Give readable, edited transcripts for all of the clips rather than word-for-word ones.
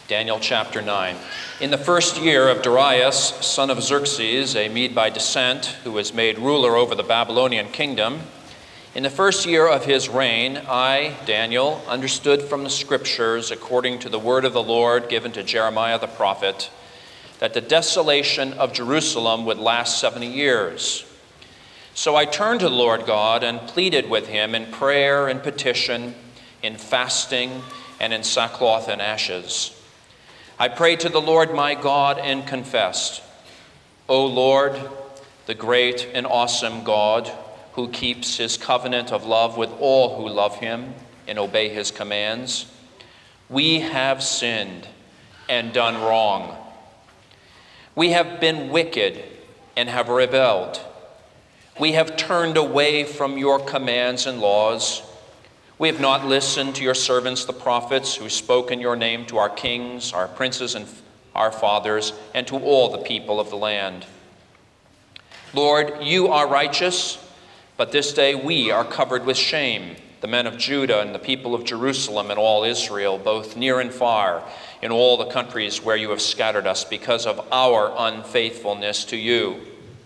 Daniel chapter 9. In the first year of Darius, son of Xerxes, a Mede by descent, who was made ruler over the Babylonian kingdom, in the first year of his reign, I, Daniel, understood from the scriptures, according to the word of the Lord given to Jeremiah the prophet, that the desolation of Jerusalem would last 70 years. So I turned to the Lord God and pleaded with him in prayer and petition, in fasting, and in sackcloth and ashes. I prayed to the Lord my God and confessed, O Lord, the great and awesome God, who keeps his covenant of love with all who love him and obey his commands, we have sinned and done wrong. We have been wicked and have rebelled. We have turned away from your commands and laws. We have not listened to your servants, the prophets, who spoke in your name to our kings, our princes, and our fathers, and to all the people of the land. Lord, you are righteous, but this day we are covered with shame, the men of Judah and the people of Jerusalem and all Israel, both near and far, in all the countries where you have scattered us, because of our unfaithfulness to you.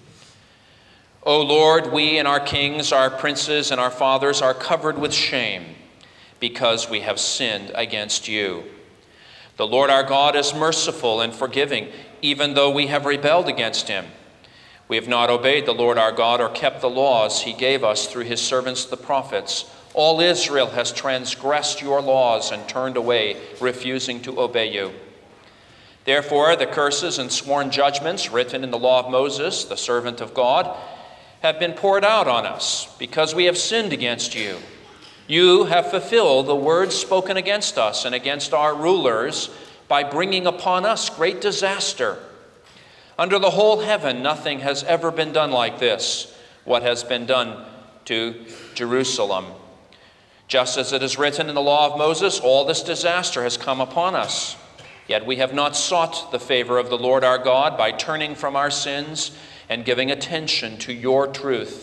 O Lord, we and our kings, our princes, and our fathers are covered with shame because we have sinned against you. The Lord our God is merciful and forgiving, even though we have rebelled against him. We have not obeyed the Lord our God or kept the laws he gave us through his servants the prophets. All Israel has transgressed your laws and turned away, refusing to obey you. Therefore, the curses and sworn judgments written in the law of Moses, the servant of God, have been poured out on us because we have sinned against you. You have fulfilled the words spoken against us and against our rulers by bringing upon us great disaster. Under the whole heaven, nothing has ever been done like this, what has been done to Jerusalem. Just as it is written in the law of Moses, all this disaster has come upon us. Yet we have not sought the favor of the Lord our God by turning from our sins and giving attention to your truth.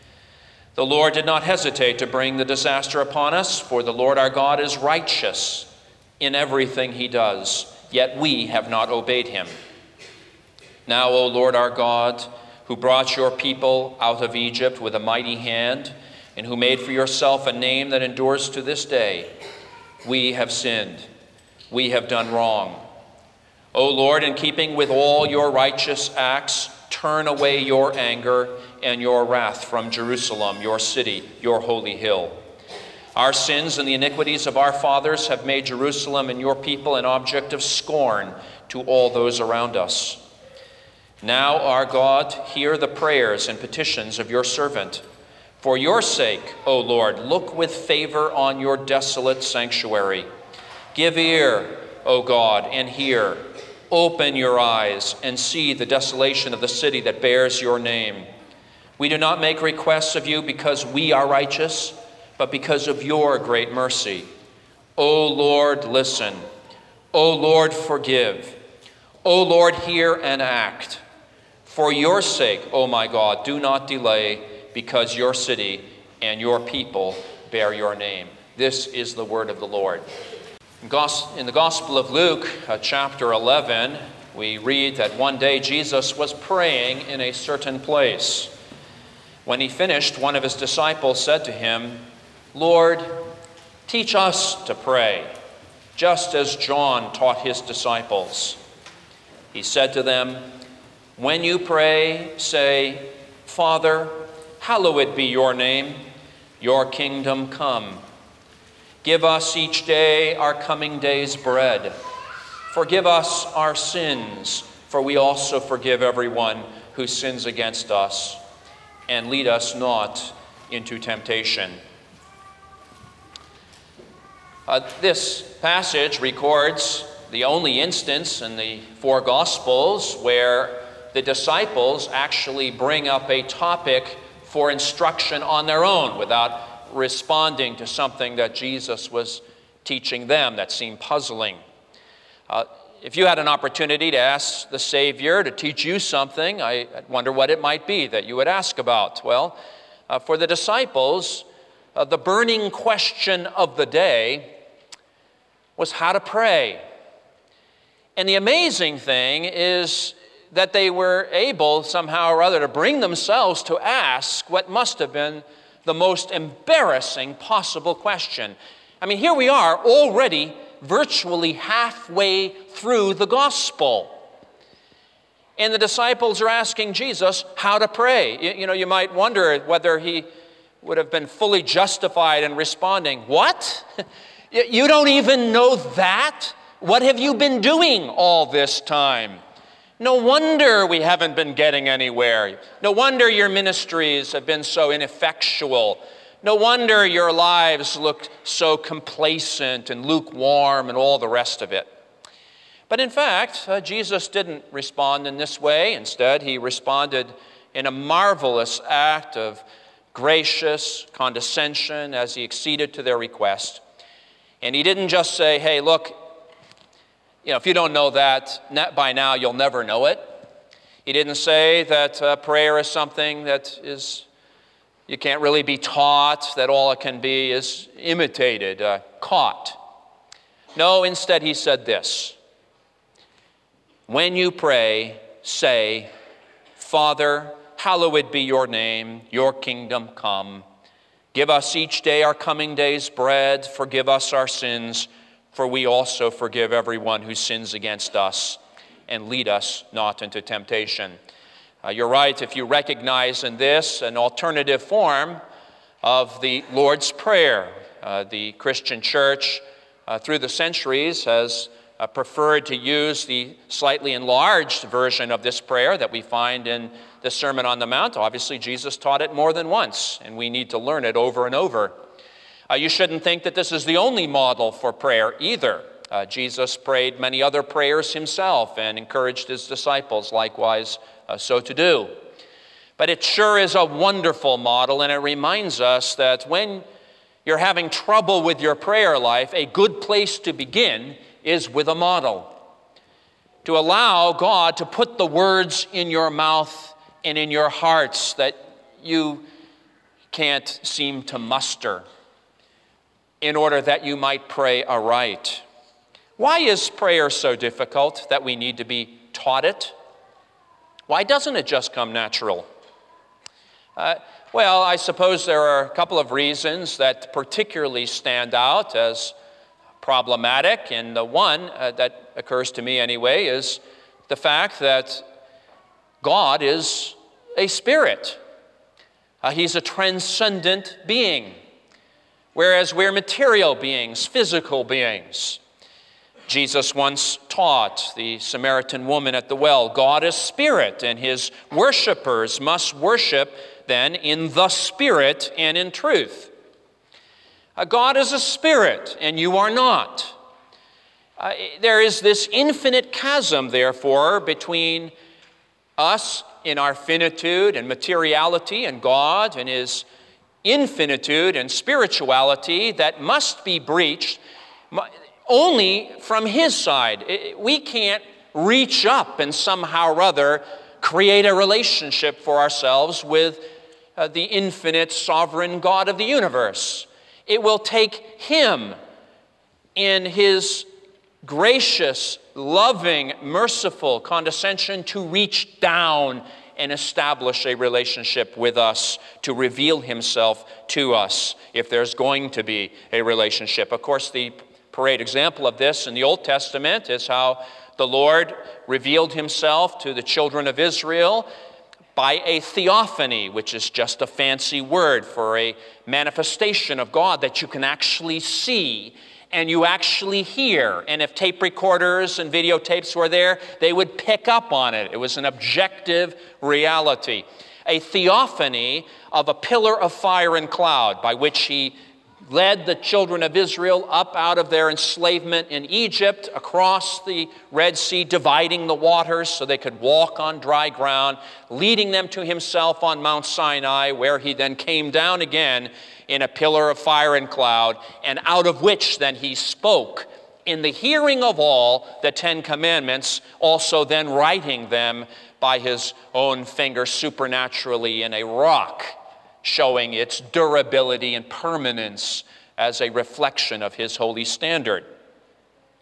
The Lord did not hesitate to bring the disaster upon us, for the Lord our God is righteous in everything he does, yet we have not obeyed him. Now, O Lord our God, who brought your people out of Egypt with a mighty hand, and who made for yourself a name that endures to this day, we have sinned, we have done wrong. O Lord, in keeping with all your righteous acts, turn away your anger and your wrath from Jerusalem, your city, your holy hill. Our sins and the iniquities of our fathers have made Jerusalem and your people an object of scorn to all those around us. Now, our God, hear the prayers and petitions of your servant. For your sake, O Lord, look with favor on your desolate sanctuary. Give ear, O God, and hear. Open your eyes and see the desolation of the city that bears your name. We do not make requests of you because we are righteous, but because of your great mercy. O Lord, listen. O Lord, forgive. O Lord, hear and act. For your sake, O my God, do not delay, because your city and your people bear your name. This is the word of the Lord. In the Gospel of Luke, chapter 11, we read that one day Jesus was praying in a certain place. When he finished, one of his disciples said to him, Lord, teach us to pray, just as John taught his disciples. He said to them, when you pray, say, Father, hallowed be your name, your kingdom come. Give us each day our coming day's bread. Forgive us our sins, for we also forgive everyone who sins against us. And lead us not into temptation. This passage records the only instance in the four Gospels where the disciples actually bring up a topic for instruction on their own without responding to something that Jesus was teaching them that seemed puzzling. If you had an opportunity to ask the Savior to teach you something, I wonder what it might be that you would ask about. Well, for the disciples, the burning question of the day was how to pray. And the amazing thing is that they were able somehow or other to bring themselves to ask what must have been the most embarrassing possible question. I mean, here we are already virtually halfway through the gospel. And the disciples are asking Jesus how to pray. You might wonder whether he would have been fully justified in responding, "What? You don't even know that? What have you been doing all this time? No wonder we haven't been getting anywhere. No wonder your ministries have been so ineffectual. No wonder your lives looked so complacent and lukewarm and all the rest of it." But in fact, Jesus didn't respond in this way. Instead, he responded in a marvelous act of gracious condescension as he acceded to their request. And he didn't just say, "Hey, look, if you don't know that by now, you'll never know it." He didn't say that prayer is something that you can't really be taught, that all it can be is imitated, caught. No, instead he said this: "When you pray, say, 'Father, hallowed be your name, your kingdom come. Give us each day our coming day's bread. Forgive us our sins, for we also forgive everyone who sins against us. And lead us not into temptation.'" You're right if you recognize in this an alternative form of the Lord's Prayer. The Christian church through the centuries has preferred to use the slightly enlarged version of this prayer that we find in the Sermon on the Mount. Obviously, Jesus taught it more than once, and we need to learn it over and over. You shouldn't think that this is the only model for prayer either. Jesus prayed many other prayers himself and encouraged his disciples likewise so to do. But it sure is a wonderful model, and it reminds us that when you're having trouble with your prayer life, a good place to begin is with a model. To allow God to put the words in your mouth and in your hearts that you can't seem to muster in order that you might pray aright. Why is prayer so difficult that we need to be taught it? Why doesn't it just come natural? Well, I suppose there are a couple of reasons that particularly stand out as problematic, and the one that occurs to me anyway is the fact that God is a spirit. He's a transcendent being, whereas we're material beings, physical beings. Jesus once taught the Samaritan woman at the well, God is spirit, and his worshipers must worship then in the spirit and in truth. God is a spirit, and you are not. There is this infinite chasm, therefore, between us in our finitude and materiality and God and his infinitude and spirituality that must be breached only from his side. We can't reach up and somehow or other create a relationship for ourselves with the infinite sovereign God of the universe. It will take him in his gracious, loving, merciful condescension to reach down and establish a relationship with us, to reveal himself to us, if there's going to be a relationship. Of course, the parade example of this in the Old Testament is how the Lord revealed himself to the children of Israel by a theophany, which is just a fancy word for a manifestation of God that you can actually see and you actually hear. And if tape recorders and videotapes were there, they would pick up on it. It was an objective reality. A theophany of a pillar of fire and cloud by which he led the children of Israel up out of their enslavement in Egypt, across the Red Sea, dividing the waters so they could walk on dry ground, leading them to himself on Mount Sinai, where he then came down again in a pillar of fire and cloud, and out of which then he spoke in the hearing of all the 10 Commandments, also then writing them by his own finger supernaturally in a rock, showing its durability and permanence as a reflection of his holy standard.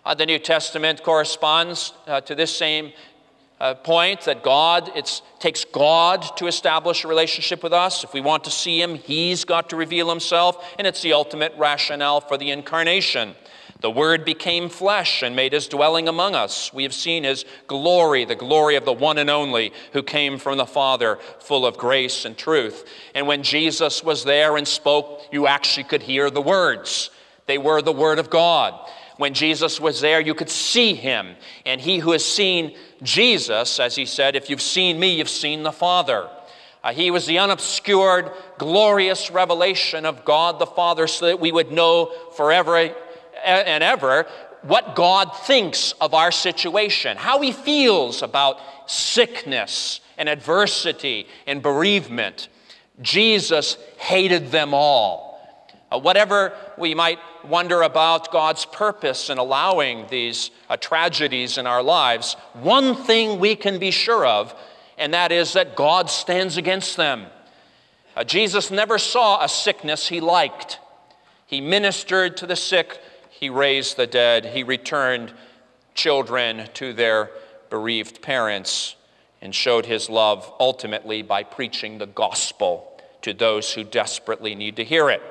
The New Testament corresponds to this same point, that God, it takes God to establish a relationship with us. If we want to see him, he's got to reveal himself, and it's the ultimate rationale for the incarnation. The Word became flesh and made his dwelling among us. We have seen his glory, the glory of the one and only who came from the Father, full of grace and truth. And when Jesus was there and spoke, you actually could hear the words. They were the Word of God. When Jesus was there, you could see him. And he who has seen Jesus, as he said, if you've seen me, you've seen the Father. He was the unobscured, glorious revelation of God the Father, so that we would know forever and ever what God thinks of our situation, how he feels about sickness and adversity and bereavement. Jesus hated them all. Whatever we might wonder about God's purpose in allowing these tragedies in our lives, one thing we can be sure of, and that is that God stands against them. Jesus never saw a sickness he liked. He ministered to the sick. He raised the dead. He returned children to their bereaved parents and showed his love ultimately by preaching the gospel to those who desperately need to hear it.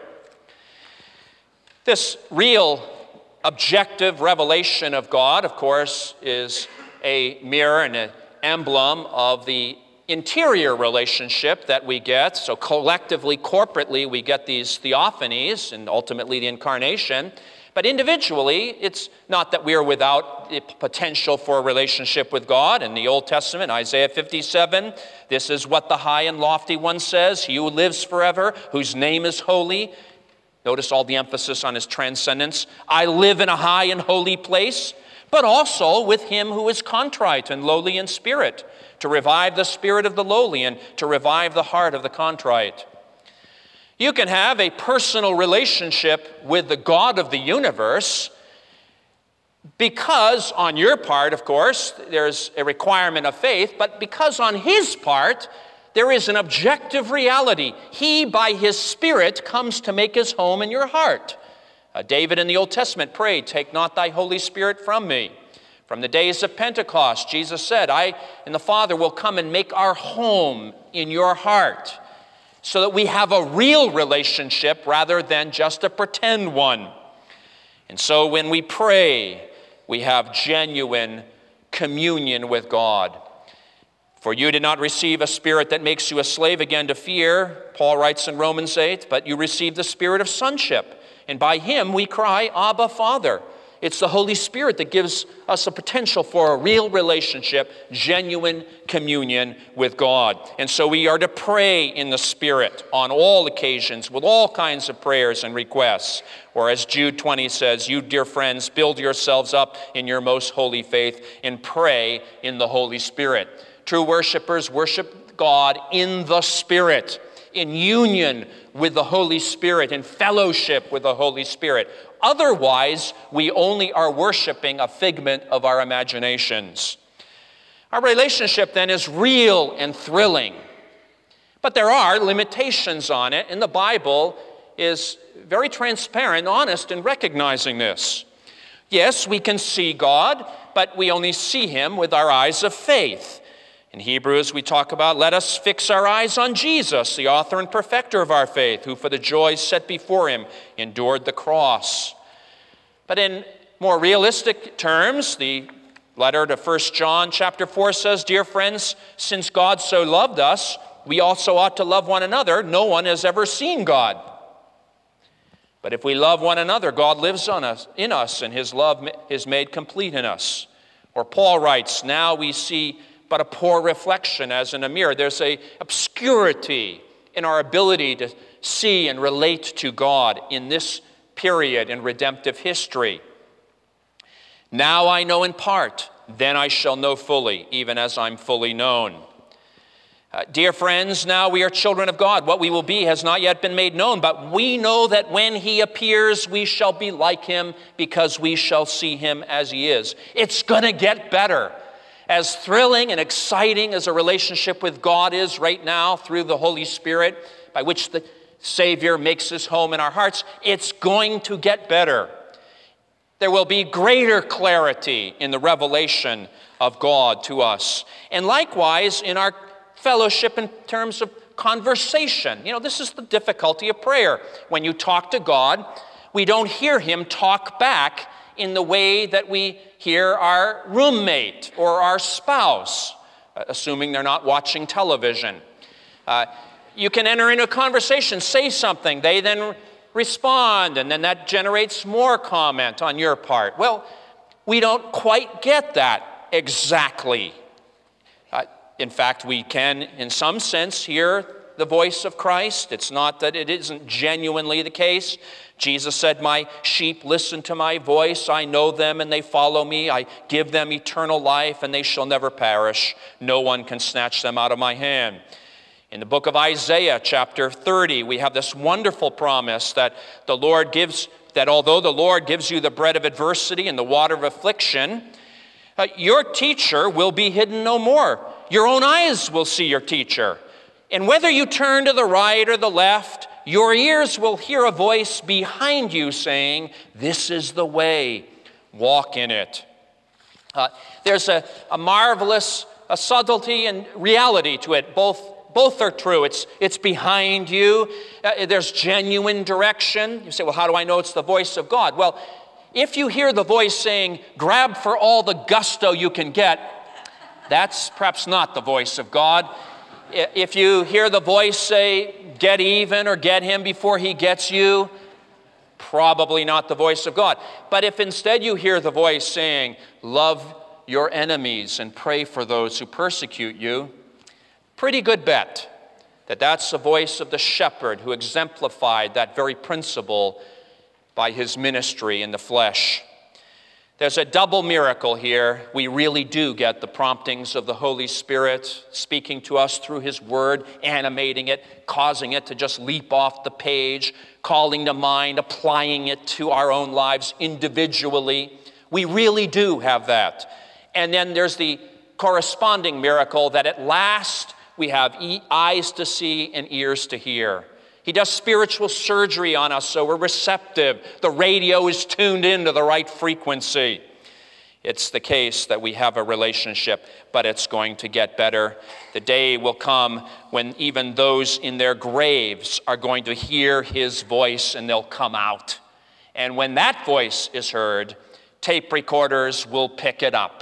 This real objective revelation of God, of course, is a mirror and an emblem of the interior relationship that we get. So collectively, corporately, we get these theophanies and ultimately the incarnation. But individually, it's not that we are without the potential for a relationship with God. In the Old Testament, Isaiah 57, this is what the high and lofty one says, he who lives forever, whose name is holy. Notice all the emphasis on his transcendence. I live in a high and holy place, but also with him who is contrite and lowly in spirit, to revive the spirit of the lowly and to revive the heart of the contrite. You can have a personal relationship with the God of the universe because on your part, of course, there's a requirement of faith, but because on his part, there is an objective reality. He, by his Spirit, comes to make his home in your heart. David in the Old Testament prayed, "Take not thy Holy Spirit from me." From the days of Pentecost, Jesus said, "I and the Father will come and make our home in your heart," so that we have a real relationship rather than just a pretend one. And so when we pray, we have genuine communion with God. For you did not receive a spirit that makes you a slave again to fear, Paul writes in Romans 8, but you received the spirit of sonship. And by him we cry, Abba, Father. It's the Holy Spirit that gives us a potential for a real relationship, genuine communion with God. And so we are to pray in the Spirit on all occasions with all kinds of prayers and requests. Or as Jude 20 says, you, dear friends, build yourselves up in your most holy faith and pray in the Holy Spirit. True worshipers worship God in the Spirit, in union with the Holy Spirit, in fellowship with the Holy Spirit. Otherwise, we only are worshiping a figment of our imaginations. Our relationship then is real and thrilling, but there are limitations on it, and the Bible is very transparent and honest in recognizing this. Yes, we can see God, but we only see him with our eyes of faith. In Hebrews, we talk about, let us fix our eyes on Jesus, the author and perfecter of our faith, who for the joy set before him endured the cross. But in more realistic terms, the letter to 1 John chapter 4 says, dear friends, since God so loved us, we also ought to love one another. No one has ever seen God. But if we love one another, God lives in us, and his love is made complete in us. Or Paul writes, now we see but a poor reflection as in a mirror. There's an obscurity in our ability to see and relate to God in this period in redemptive history. Now I know in part, then I shall know fully, even as I'm fully known. Dear friends, now we are children of God. What we will be has not yet been made known, but we know that when he appears, we shall be like him because we shall see him as he is. It's going to get better. As thrilling and exciting as a relationship with God is right now through the Holy Spirit, by which the Savior makes his home in our hearts, it's going to get better. There will be greater clarity in the revelation of God to us. And likewise, in our fellowship in terms of conversation. This is the difficulty of prayer. When you talk to God, we don't hear him talk back in the way that we hear our roommate or our spouse, assuming they're not watching television. You can enter into a conversation, say something, they then respond, and then that generates more comment on your part. Well, we don't quite get that exactly. In fact, we can, in some sense, hear the voice of Christ. It's not that it isn't genuinely the case. Jesus said, "My sheep listen to my voice. I know them and they follow me. I give them eternal life and they shall never perish. No one can snatch them out of my hand." In the book of Isaiah, chapter 30, we have this wonderful promise that the Lord gives, that although the Lord gives you the bread of adversity and the water of affliction, your teacher will be hidden no more. Your own eyes will see your teacher. And whether you turn to the right or the left, your ears will hear a voice behind you saying, "This is the way, walk in it." There's a marvelous subtlety and reality to it. Both are true. It's behind you. There's genuine direction. You say, well, how do I know it's the voice of God? Well, if you hear the voice saying, "Grab for all the gusto you can get," that's perhaps not the voice of God. If you hear the voice say, "Get even," or "Get him before he gets you," probably not the voice of God. But if instead you hear the voice saying, "Love your enemies and pray for those who persecute you," pretty good bet that that's the voice of the shepherd who exemplified that very principle by his ministry in the flesh. There's a double miracle here. We really do get the promptings of the Holy Spirit speaking to us through his word, animating it, causing it to just leap off the page, calling to mind, applying it to our own lives individually. We really do have that. And then there's the corresponding miracle that at last we have eyes to see and ears to hear. He does spiritual surgery on us so we're receptive. The radio is tuned into the right frequency. It's the case that we have a relationship, but it's going to get better. The day will come when even those in their graves are going to hear his voice and they'll come out. And when that voice is heard, tape recorders will pick it up.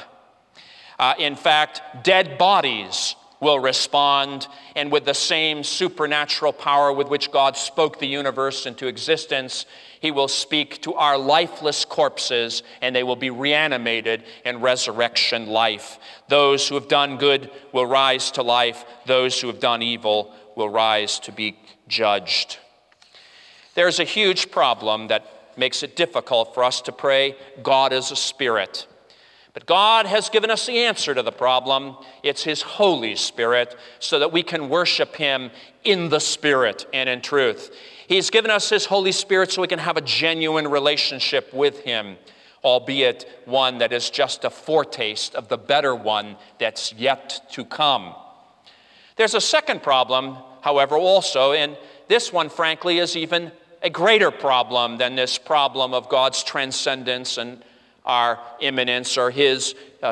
In fact, dead bodies will respond, and with the same supernatural power with which God spoke the universe into existence, he will speak to our lifeless corpses, and they will be reanimated in resurrection life. Those who have done good will rise to life. Those who have done evil will rise to be judged. There's a huge problem that makes it difficult for us to pray. God is a spirit. But God has given us the answer to the problem. It's his Holy Spirit, so that we can worship him in the Spirit and in truth. He's given us his Holy Spirit so we can have a genuine relationship with him, albeit one that is just a foretaste of the better one that's yet to come. There's a second problem, however, also, and this one, frankly, is even a greater problem than this problem of God's transcendence and our immanence, or his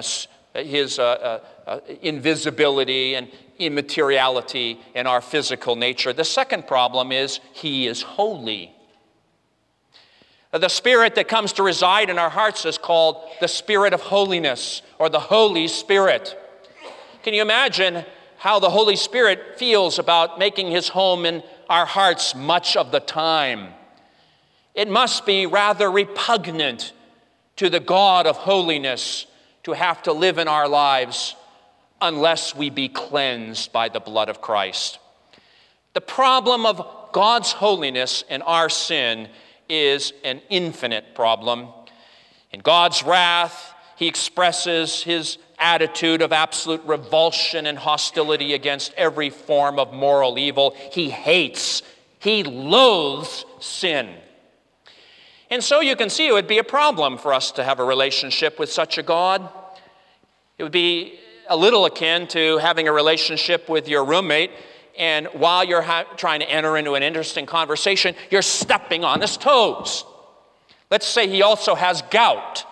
invisibility and immateriality in our physical nature. The second problem is he is holy. The Spirit that comes to reside in our hearts is called the Spirit of holiness, or the Holy Spirit. Can you imagine how the Holy Spirit feels about making his home in our hearts much of the time? It must be rather repugnant to the God of holiness to have to live in our lives unless we be cleansed by the blood of Christ. The problem of God's holiness and our sin is an infinite problem. In God's wrath, he expresses his attitude of absolute revulsion and hostility against every form of moral evil. He hates, he loathes sin. And so you can see it would be a problem for us to have a relationship with such a God. It would be a little akin to having a relationship with your roommate, and while you're trying to enter into an interesting conversation, you're stepping on his toes. Let's say he also has gout.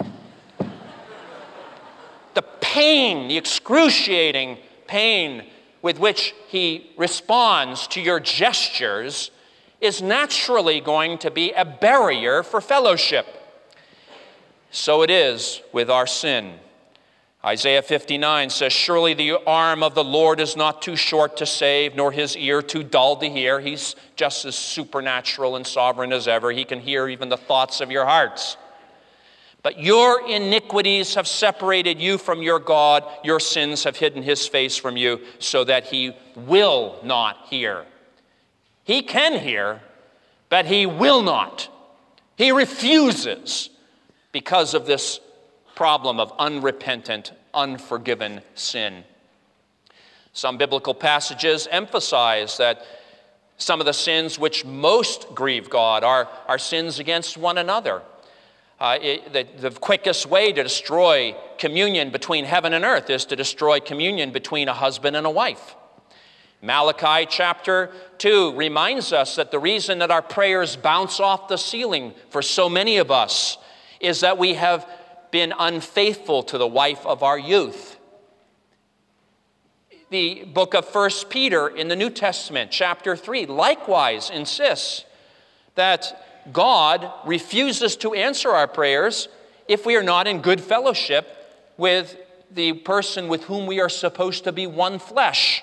The pain, the excruciating pain with which he responds to your gestures is naturally going to be a barrier for fellowship. So it is with our sin. Isaiah 59 says, "Surely the arm of the Lord is not too short to save, nor his ear too dull to hear." He's just as supernatural and sovereign as ever. He can hear even the thoughts of your hearts. But your iniquities have separated you from your God. Your sins have hidden his face from you, so that he will not hear. He can hear, but he will not. He refuses because of this problem of unrepentant, unforgiven sin. Some biblical passages emphasize that some of the sins which most grieve God are sins against one another. The quickest way to destroy communion between heaven and earth is to destroy communion between a husband and a wife. Malachi chapter 2 reminds us that the reason that our prayers bounce off the ceiling for so many of us is that we have been unfaithful to the wife of our youth. The book of 1 Peter in the New Testament, chapter 3, likewise insists that God refuses to answer our prayers if we are not in good fellowship with the person with whom we are supposed to be one flesh.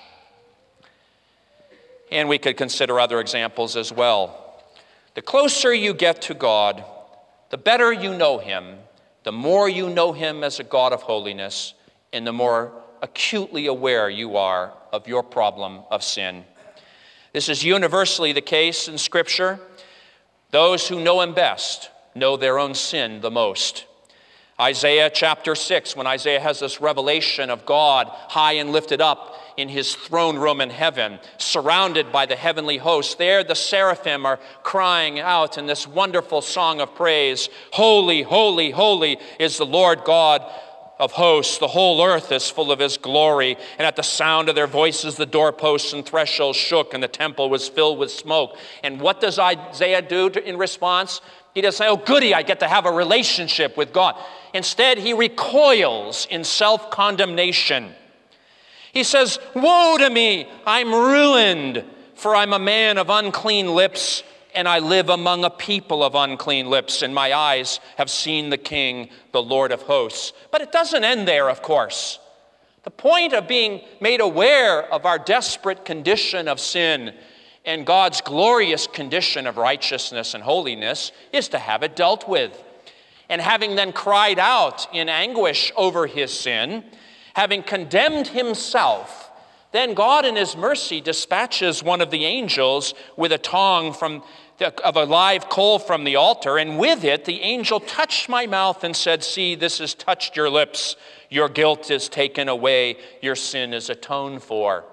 And we could consider other examples as well. The closer you get to God, the better you know him, the more you know him as a God of holiness, and the more acutely aware you are of your problem of sin. This is universally the case in Scripture. Those who know him best know their own sin the most. Isaiah chapter 6, when Isaiah has this revelation of God high and lifted up in his throne room in heaven, surrounded by the heavenly host, there the seraphim are crying out in this wonderful song of praise, "Holy, holy, holy is the Lord God of hosts. The whole earth is full of his glory." And at the sound of their voices, the doorposts and thresholds shook, and the temple was filled with smoke. And what does Isaiah do in response? He doesn't say, "Oh, goody, I get to have a relationship with God." Instead, he recoils in self-condemnation. He says, "Woe to me, I'm ruined, for I'm a man of unclean lips, and I live among a people of unclean lips, and my eyes have seen the King, the Lord of hosts." But it doesn't end there, of course. The point of being made aware of our desperate condition of sin and God's glorious condition of righteousness and holiness is to have it dealt with. And having then cried out in anguish over his sin, having condemned himself, then God in his mercy dispatches one of the angels with a tongue of a live coal from the altar, and with it the angel touched my mouth and said, "See, this has touched your lips. Your guilt is taken away. Your sin is atoned for."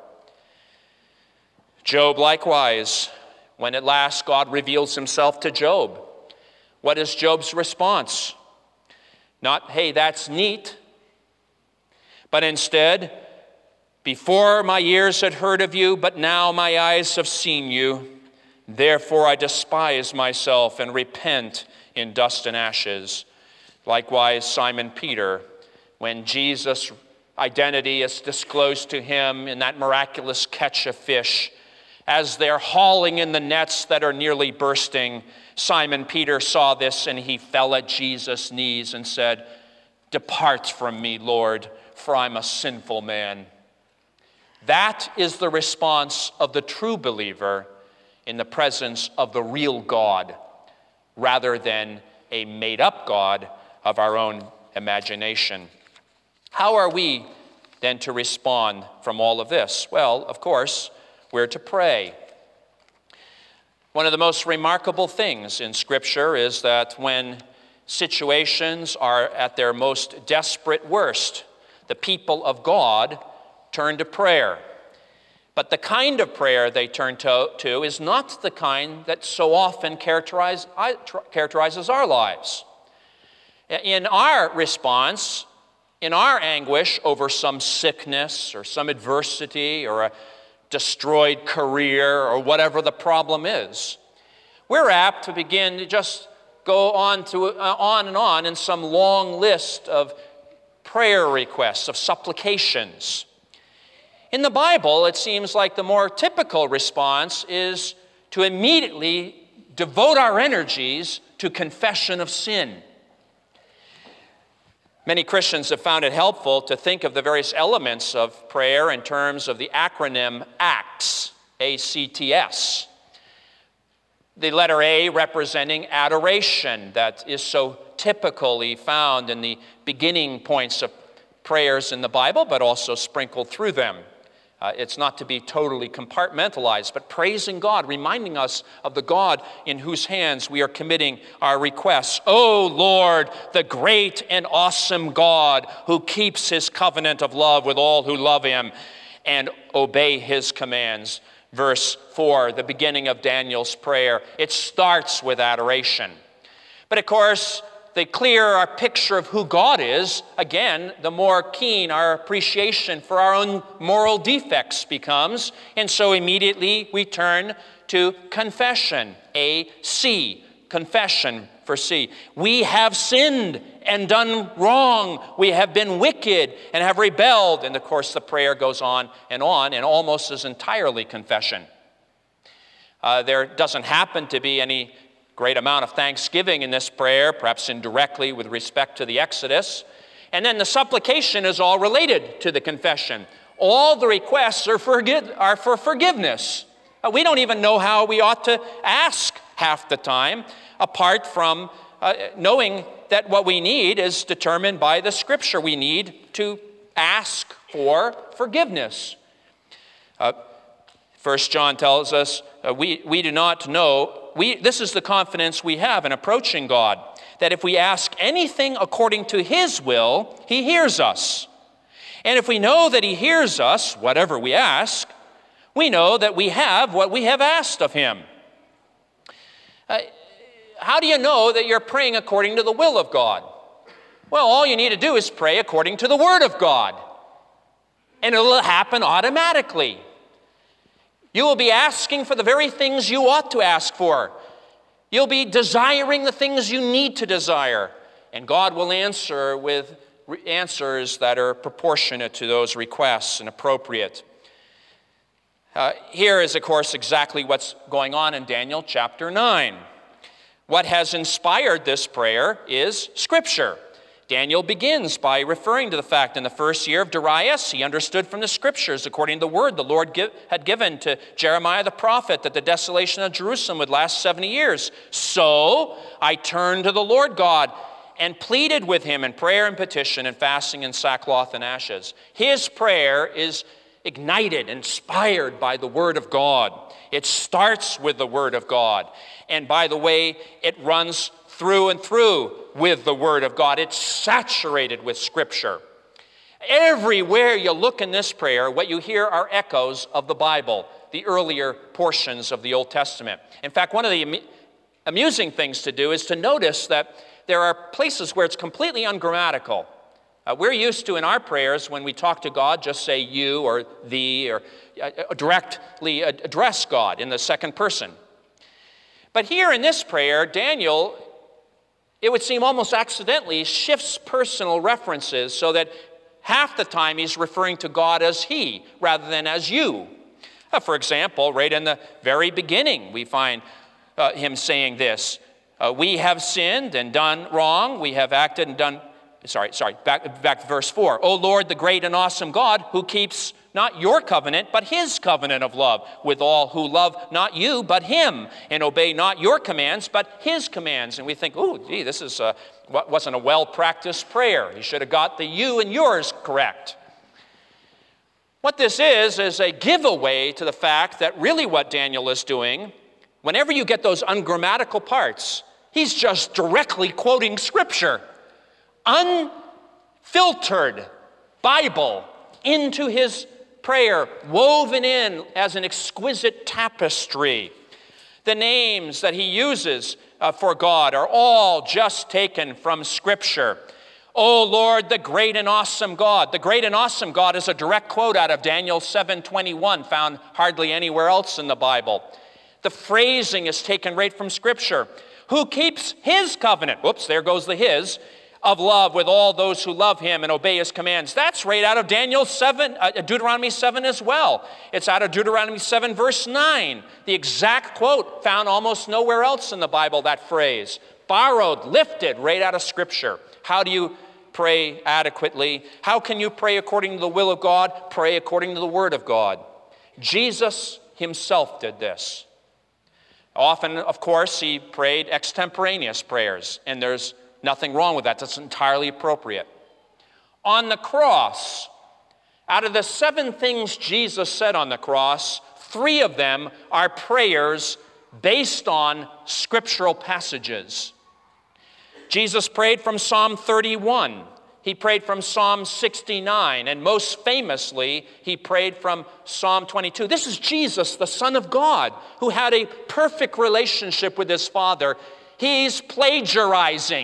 Job likewise, when at last God reveals himself to Job, what is Job's response? Not, "Hey, that's neat," but instead, "Before my ears had heard of you, but now my eyes have seen you. Therefore I despise myself and repent in dust and ashes." Likewise, Simon Peter, when Jesus' identity is disclosed to him in that miraculous catch of fish, as they're hauling in the nets that are nearly bursting, Simon Peter saw this and he fell at Jesus' knees and said, "Depart from me, Lord, for I'm a sinful man." That is the response of the true believer in the presence of the real God, rather than a made-up God of our own imagination. How are we then to respond from all of this? Well, of course, we're to pray. One of the most remarkable things in Scripture is that when situations are at their most desperate worst, the people of God turn to prayer. But the kind of prayer they turn to is not the kind that so often characterizes our lives. In our response, in our anguish over some sickness or some adversity or a destroyed career or whatever the problem is, we're apt to begin to just go on and on in some long list of prayer requests, of supplications. In the Bible, it seems like the more typical response is to immediately devote our energies to confession of sin. Many Christians have found it helpful to think of the various elements of prayer in terms of the acronym ACTS, A-C-T-S. The letter A representing adoration, that is so typically found in the beginning points of prayers in the Bible, but also sprinkled through them. It's not to be totally compartmentalized, but praising God, reminding us of the God in whose hands we are committing our requests. O Lord, the great and awesome God who keeps his covenant of love with all who love him and obey his commands. Verse 4, the beginning of Daniel's prayer, it starts with adoration. But of course, the clearer our picture of who God is, again, the more keen our appreciation for our own moral defects becomes. And so immediately we turn to confession, A-C, confession for C. We have sinned and done wrong. We have been wicked and have rebelled. And of course, the prayer goes on and almost is entirely confession. There doesn't happen to be any great amount of thanksgiving in this prayer, perhaps indirectly with respect to the Exodus. And then the supplication is all related to the confession. All the requests are for forgiveness. We don't even know how we ought to ask half the time, apart from knowing that what we need is determined by the Scripture. We need to ask for forgiveness. 1 John tells us we do not know. This is the confidence we have in approaching God, that if we ask anything according to his will, he hears us. And if we know that he hears us, whatever we ask, we know that we have what we have asked of him. How do you know that you're praying according to the will of God? Well, all you need to do is pray according to the Word of God, and it'll happen automatically. You will be asking for the very things you ought to ask for. You'll be desiring the things you need to desire. And God will answer with answers that are proportionate to those requests and appropriate. Here is, of course, exactly what's going on in Daniel chapter 9. What has inspired this prayer is Scripture. Daniel begins by referring to the fact in the first year of Darius, he understood from the Scriptures, according to the word the Lord had given to Jeremiah the prophet, that the desolation of Jerusalem would last 70 years. So I turned to the Lord God and pleaded with him in prayer and petition and fasting and sackcloth and ashes. His prayer is ignited, inspired by the Word of God. It starts with the Word of God. And by the way, it runs through and through with the Word of God. It's saturated with Scripture. Everywhere you look in this prayer, what you hear are echoes of the Bible, the earlier portions of the Old Testament. In fact, one of the amusing things to do is to notice that there are places where it's completely ungrammatical. We're used to, in our prayers, when we talk to God, just say you or thee, or directly address God in the second person. But here in this prayer, Daniel, it would seem almost accidentally, shifts personal references so that half the time he's referring to God as he rather than as you. For example, right in the very beginning, we find him saying this. We have sinned and done wrong. We have acted and done... Back to verse 4. O Lord, the great and awesome God, who keeps not your covenant, but his covenant of love with all who love not you, but him, and obey not your commands, but his commands. And we think, this is wasn't a well-practiced prayer. He should have got the you and yours correct. What this is a giveaway to the fact that really what Daniel is doing, whenever you get those ungrammatical parts, he's just directly quoting Scripture. Unfiltered Bible into his prayer, woven in as an exquisite tapestry. The names that he uses for God are all just taken from Scripture. O Lord, the great and awesome God. The great and awesome God is a direct quote out of Daniel 7:21, found hardly anywhere else in the Bible. The phrasing is taken right from Scripture. who keeps his covenant. Whoops, there goes the his, of love with all those who love him and obey his commands. That's right out of Deuteronomy 7 as well. It's out of Deuteronomy 7 verse 9. The exact quote, found almost nowhere else in the Bible, that phrase. Borrowed, lifted right out of Scripture. How do you pray adequately? How can you pray according to the will of God? Pray according to the Word of God. Jesus himself did this. Often, of course, he prayed extemporaneous prayers, and there's nothing wrong with that. That's entirely appropriate. On the cross, out of the 7 things Jesus said on the cross, 3 of them are prayers based on scriptural passages. Jesus prayed from Psalm 31. He prayed from Psalm 69. And most famously, he prayed from Psalm 22. This is Jesus, the Son of God, who had a perfect relationship with his Father. He's plagiarizing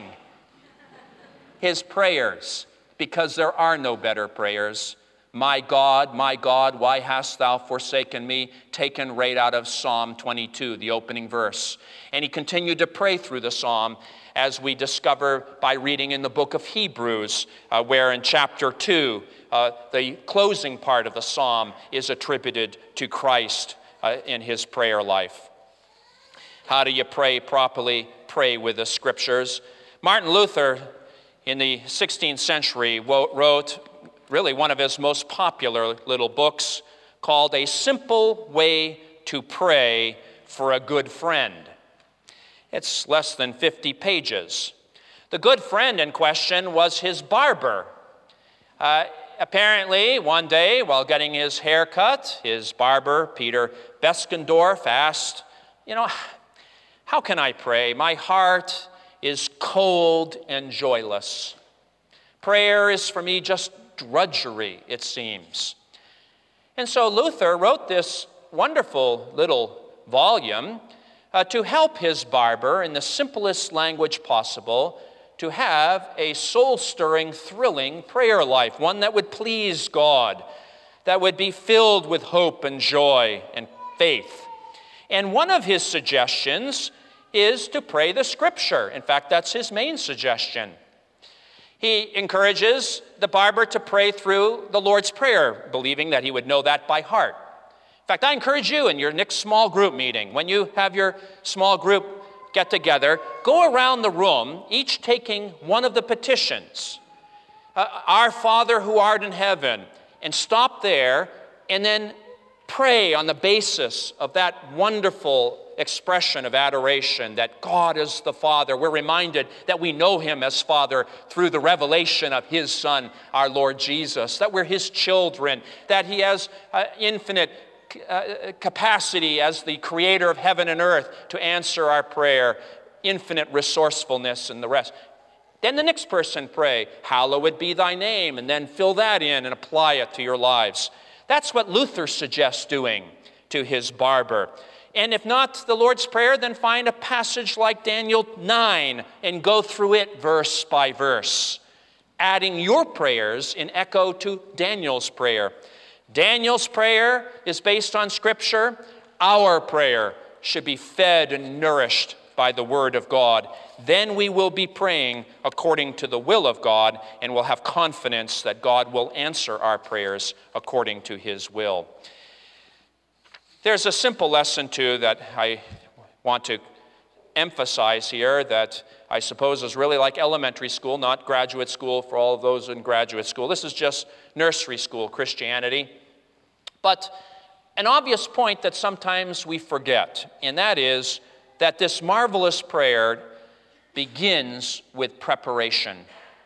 his prayers because there are no better prayers. My God, why hast thou forsaken me? Taken right out of Psalm 22, the opening verse. And he continued to pray through the psalm, as we discover by reading in the book of Hebrews, where in chapter 2, the closing part of the psalm is attributed to Christ in his prayer life. How do you pray properly? Pray with the scriptures. Martin Luther, in the 16th century, wrote really one of his most popular little books called A Simple Way to Pray for a Good Friend. It's less than 50 pages. The good friend in question was his barber. Apparently, one day, while getting his hair cut, his barber, Peter Beskendorf, asked, how can I pray? My heart is cold and joyless. Prayer is for me just drudgery, it seems. And so Luther wrote this wonderful little volume to help his barber in the simplest language possible to have a soul-stirring, thrilling prayer life, one that would please God, that would be filled with hope and joy and faith. And one of his suggestions is to pray the Scripture. In fact, that's his main suggestion. He encourages the barber to pray through the Lord's Prayer, believing that he would know that by heart. In fact, I encourage you in your next small group meeting, when you have your small group get together, go around the room, each taking one of the petitions. Our Father who art in heaven, and stop there, and then pray on the basis of that wonderful expression of adoration that God is the Father. We're reminded that we know him as Father through the revelation of his Son, our Lord Jesus, that we're his children, that he has infinite capacity as the creator of heaven and earth to answer our prayer, infinite resourcefulness and the rest. Then the next person pray, hallowed be thy name, and then fill that in and apply it to your lives. That's what Luther suggests doing to his barber. And if not the Lord's Prayer, then find a passage like Daniel 9 and go through it verse by verse, adding your prayers in echo to Daniel's prayer. Daniel's prayer is based on Scripture. Our prayer should be fed and nourished by the Word of God. Then we will be praying according to the will of God, and we'll have confidence that God will answer our prayers according to his will. There's a simple lesson, too, that I want to emphasize here that I suppose is really like elementary school, not graduate school for all of those in graduate school. This is just nursery school Christianity. But an obvious point that sometimes we forget, and that is that this marvelous prayer begins with preparation.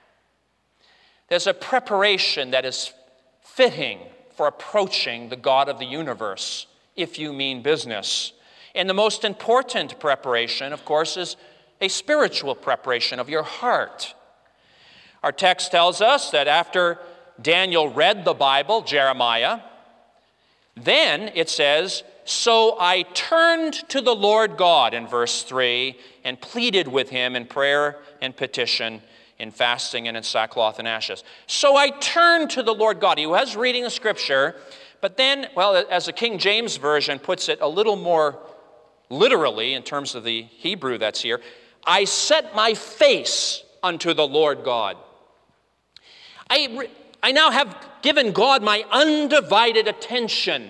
There's a preparation that is fitting for approaching the God of the universe, if you mean business. And the most important preparation, of course, is a spiritual preparation of your heart. Our text tells us that after Daniel read the Bible, Jeremiah, then it says, so I turned to the Lord God, in verse 3, and pleaded with him in prayer and petition, in fasting and in sackcloth and ashes. So I turned to the Lord God. He was reading the Scripture, but then, well, as the King James Version puts it a little more literally in terms of the Hebrew that's here, I set my face unto the Lord God. I now have given God my undivided attention,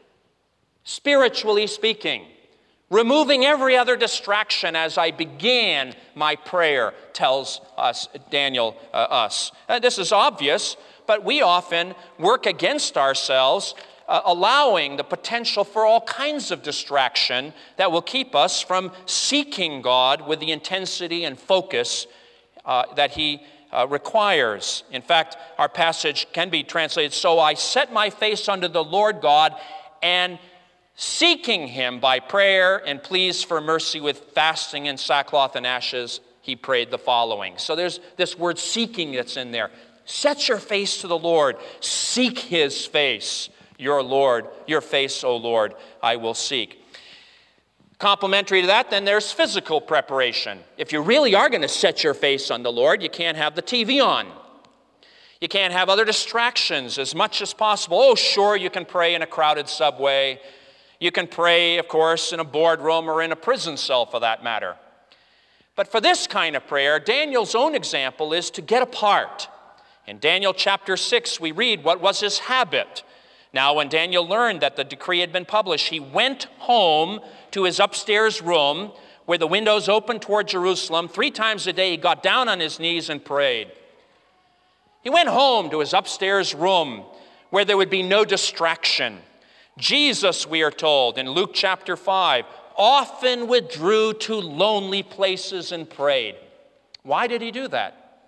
spiritually speaking, removing every other distraction as I began my prayer, tells us Daniel us. This is obvious, but we often work against ourselves, allowing the potential for all kinds of distraction that will keep us from seeking God with the intensity and focus that He requires. In fact, our passage can be translated, so I set my face unto the Lord God, and seeking Him by prayer and pleas for mercy with fasting and sackcloth and ashes, he prayed the following. So there's this word seeking that's in there. Set your face to the Lord. Seek His face. Your face, O Lord, I will seek. Complementary to that, then there's physical preparation. If you really are going to set your face on the Lord, you can't have the TV on. You can't have other distractions as much as possible. Oh, sure, you can pray in a crowded subway. You can pray, of course, in a boardroom or in a prison cell for that matter. But for this kind of prayer, Daniel's own example is to get apart. In Daniel chapter 6, we read what was his habit. Now, when Daniel learned that the decree had been published, he went home to his upstairs room where the windows opened toward Jerusalem. 3 times a day, he got down on his knees and prayed. He went home to his upstairs room where there would be no distraction. Jesus, we are told in Luke chapter 5, often withdrew to lonely places and prayed. Why did he do that?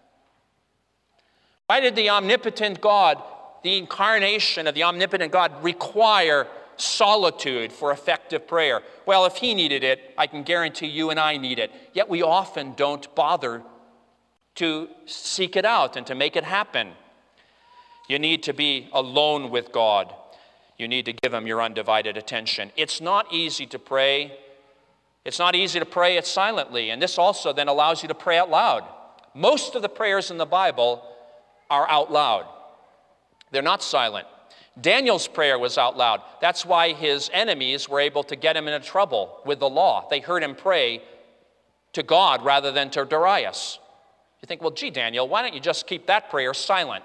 Why did the omnipotent God, the incarnation of the omnipotent God, require solitude for effective prayer? Well, if he needed it, I can guarantee you and I need it. Yet we often don't bother to seek it out and to make it happen. You need to be alone with God. You need to give Him your undivided attention. It's not easy to pray. It's not easy to pray it silently. And this also then allows you to pray out loud. Most of the prayers in the Bible are out loud. They're not silent. Daniel's prayer was out loud. That's why his enemies were able to get him into trouble with the law. They heard him pray to God rather than to Darius. You think, well, gee, Daniel, why don't you just keep that prayer silent?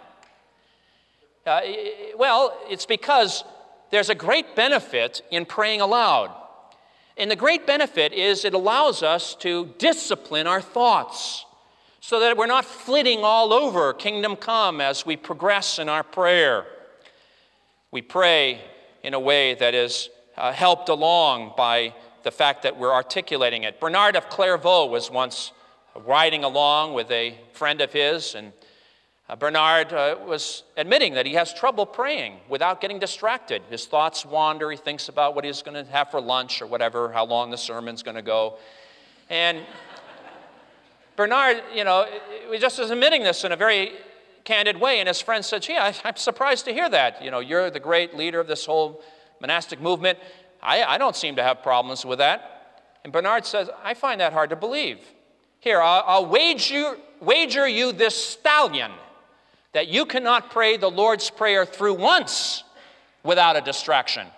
Well, it's because there's a great benefit in praying aloud. And the great benefit is it allows us to discipline our thoughts so that we're not flitting all over kingdom come as we progress in our prayer. We pray in a way that is helped along by the fact that we're articulating it. Bernard of Clairvaux was once riding along with a friend of his, and Bernard was admitting that he has trouble praying without getting distracted. His thoughts wander. He thinks about what he's going to have for lunch or whatever, how long the sermon's going to go. And Bernard, was just admitting this in a very candid way, and his friend said, gee, I'm surprised to hear that. You're the great leader of this whole monastic movement. I don't seem to have problems with that. And Bernard says, I find that hard to believe. Here, I'll wager you this stallion that you cannot pray the Lord's Prayer through once without a distraction.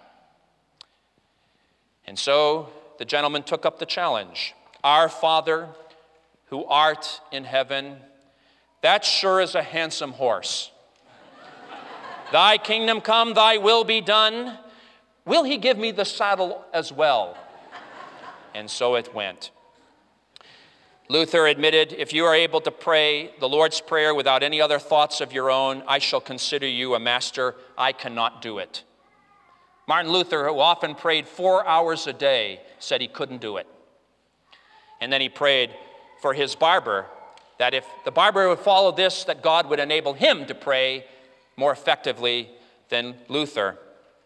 And so the gentleman took up the challenge. Our Father, who art in heaven, that sure is a handsome horse. Thy kingdom come, thy will be done. Will he give me the saddle as well? And so it went. Luther admitted, if you are able to pray the Lord's Prayer without any other thoughts of your own, I shall consider you a master. I cannot do it. Martin Luther, who often prayed 4 hours a day, said he couldn't do it. And then he prayed for his barber, that if the barber would follow this, that God would enable him to pray more effectively than Luther.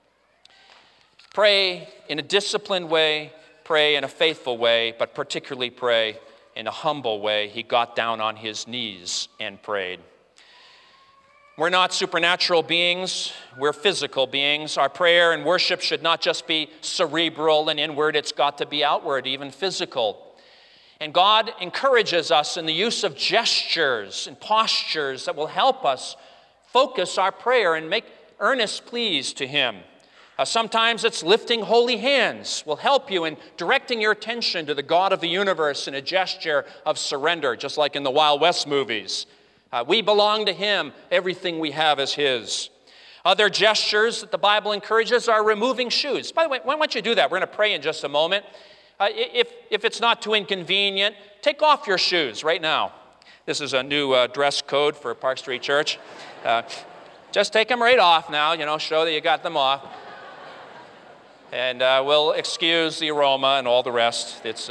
Pray in a disciplined way, pray in a faithful way, but particularly pray in a humble way. He got down on his knees and prayed. We're not supernatural beings, we're physical beings. Our prayer and worship should not just be cerebral and inward, it's got to be outward, even physical. And God encourages us in the use of gestures and postures that will help us focus our prayer and make earnest pleas to Him. Sometimes it's lifting holy hands will help you in directing your attention to the God of the universe in a gesture of surrender, just like in the Wild West movies. We belong to Him. Everything we have is His. Other gestures that the Bible encourages are removing shoes. By the way, why don't you do that? We're going to pray in just a moment. If it's not too inconvenient, take off your shoes right now. This is a new dress code for Park Street Church. Just take them right off now, show that you got them off. And we'll excuse the aroma and all the rest. It's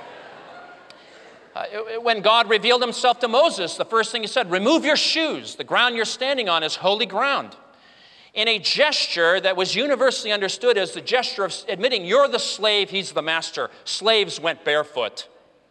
when God revealed Himself to Moses, the first thing He said, remove your shoes. The ground you're standing on is holy ground. In a gesture that was universally understood as the gesture of admitting you're the slave, He's the master. Slaves went barefoot.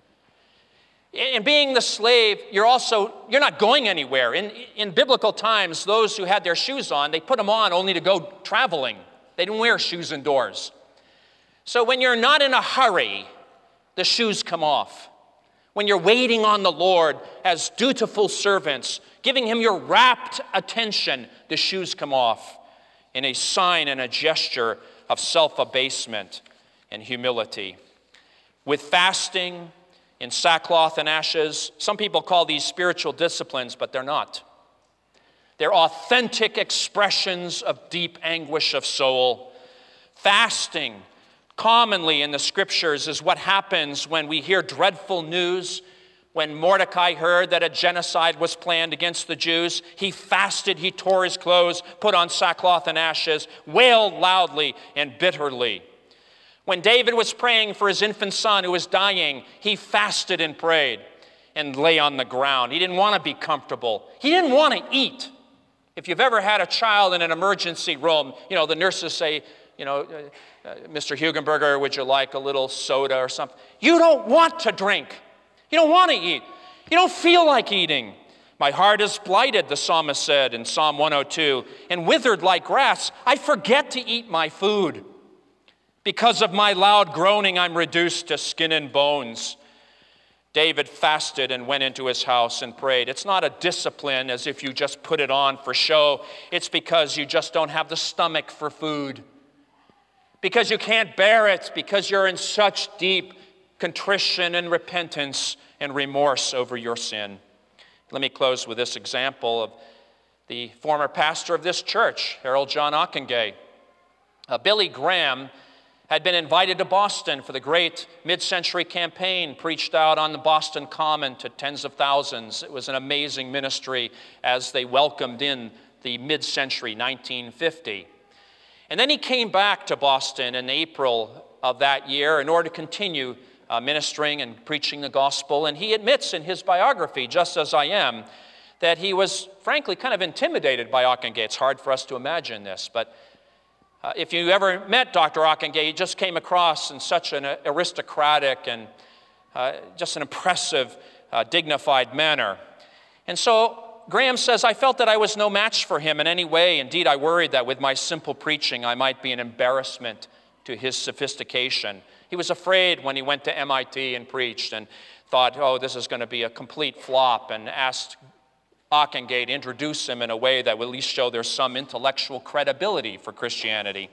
In being the slave, you're not going anywhere. In biblical times, those who had their shoes on, they put them on only to go traveling. They didn't wear shoes indoors. So when you're not in a hurry, the shoes come off. When you're waiting on the Lord as dutiful servants, giving Him your rapt attention, the shoes come off in a sign and a gesture of self-abasement and humility. With fasting, in sackcloth and ashes, some people call these spiritual disciplines, but they're not. They're authentic expressions of deep anguish of soul. Fasting, commonly in the Scriptures, is what happens when we hear dreadful news. When Mordecai heard that a genocide was planned against the Jews, he fasted, he tore his clothes, put on sackcloth and ashes, wailed loudly and bitterly. When David was praying for his infant son who was dying, he fasted and prayed and lay on the ground. He didn't want to be comfortable. He didn't want to eat. If you've ever had a child in an emergency room, the nurses say, Mr. Hugenberger, would you like a little soda or something? You don't want to drink. You don't want to eat. You don't feel like eating. My heart is blighted, the psalmist said in Psalm 102, and withered like grass. I forget to eat my food. Because of my loud groaning, I'm reduced to skin and bones. David fasted and went into his house and prayed. It's not a discipline as if you just put it on for show. It's because you just don't have the stomach for food. Because you can't bear it. Because you're in such deep contrition and repentance and remorse over your sin. Let me close with this example of the former pastor of this church, Harold John Ockenga. Billy Graham had been invited to Boston for the great mid-century campaign, preached out on the Boston Common to tens of thousands. It was an amazing ministry as they welcomed in the mid-century 1950. And then he came back to Boston in April of that year in order to continue ministering and preaching the gospel. And he admits in his biography, just as I am, that he was frankly kind of intimidated by Ockenga. It's hard for us to imagine this, but if you ever met Dr. Ockenga, he just came across in such an aristocratic and just an impressive, dignified manner. And so Graham says, I felt that I was no match for him in any way. Indeed, I worried that with my simple preaching, I might be an embarrassment to his sophistication. He was afraid when he went to MIT and preached and thought, this is going to be a complete flop, and asked Ockenga to introduce him in a way that would at least show there's some intellectual credibility for Christianity.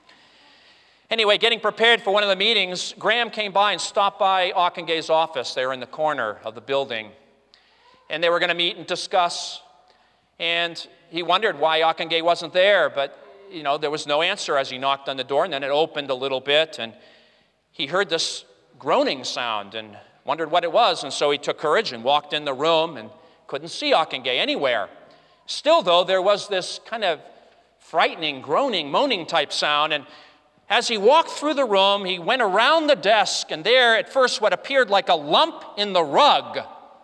Anyway, getting prepared for one of the meetings, Graham came by and stopped by Ockenga's office there in the corner of the building. And they were going to meet and discuss. And he wondered why Ockenga wasn't there, but there was no answer as he knocked on the door, and then it opened a little bit, and he heard this groaning sound and wondered what it was. And so he took courage and walked in the room and couldn't see Ockenga anywhere. Still, though, there was this kind of frightening, groaning, moaning type sound. And as he walked through the room, he went around the desk, and there, at first, what appeared like a lump in the rug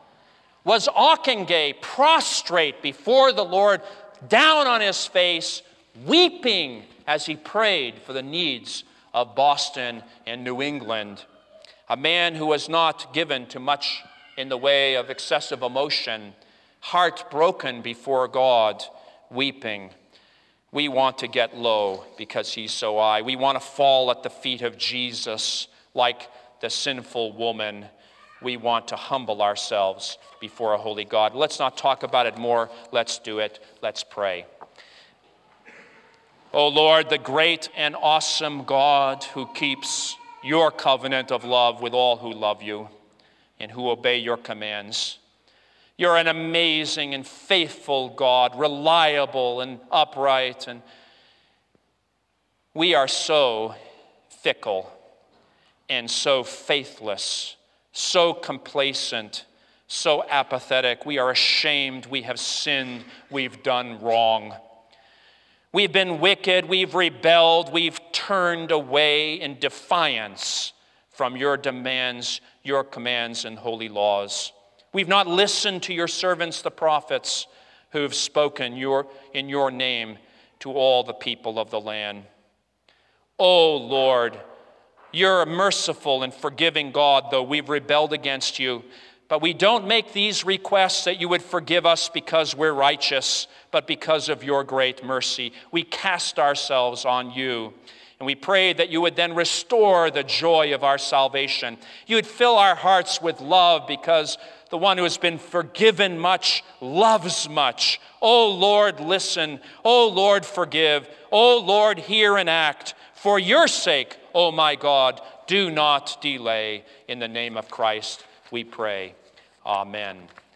was Ockenga prostrate before the Lord, down on his face, weeping as he prayed for the needs of Boston and New England. A man who was not given to much in the way of excessive emotion, heartbroken before God, weeping. We want to get low because he's so high. We want to fall at the feet of Jesus like the sinful woman. We want to humble ourselves before a holy God. Let's not talk about it more. Let's do it. Let's pray. O Lord, the great and awesome God who keeps your covenant of love with all who love you and who obey your commands. You're an amazing and faithful God, reliable and upright, and we are so fickle and so faithless, so complacent, so apathetic. We are ashamed, we have sinned, we've done wrong. We've been wicked, we've rebelled, we've turned away in defiance from your demands, your commands, and holy laws. We've not listened to your servants, the prophets, who have spoken in your name to all the people of the land. O Lord, you're a merciful and forgiving God, though we've rebelled against you. But we don't make these requests that you would forgive us because we're righteous, but because of your great mercy. We cast ourselves on you, and we pray that you would then restore the joy of our salvation. You would fill our hearts with love, because the one who has been forgiven much loves much. O Lord, listen. O Lord, forgive. O Lord, hear and act. For your sake, O my God, do not delay. In the name of Christ, we pray. Amen.